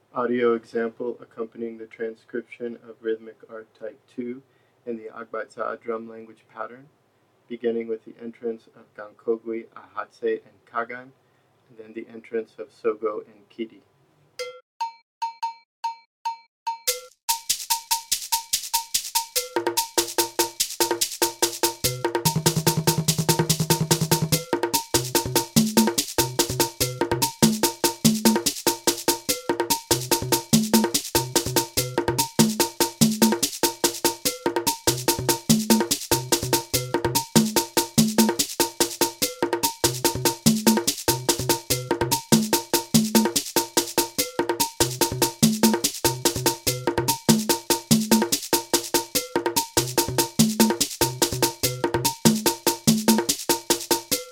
Audio example accompanying the transcription of rhythmic art type 2 in the Agbatsa drum language pattern, beginning with the entrance of Gankogui, Ahatse, and Kagan, and then the entrance of Sogo and Kidi.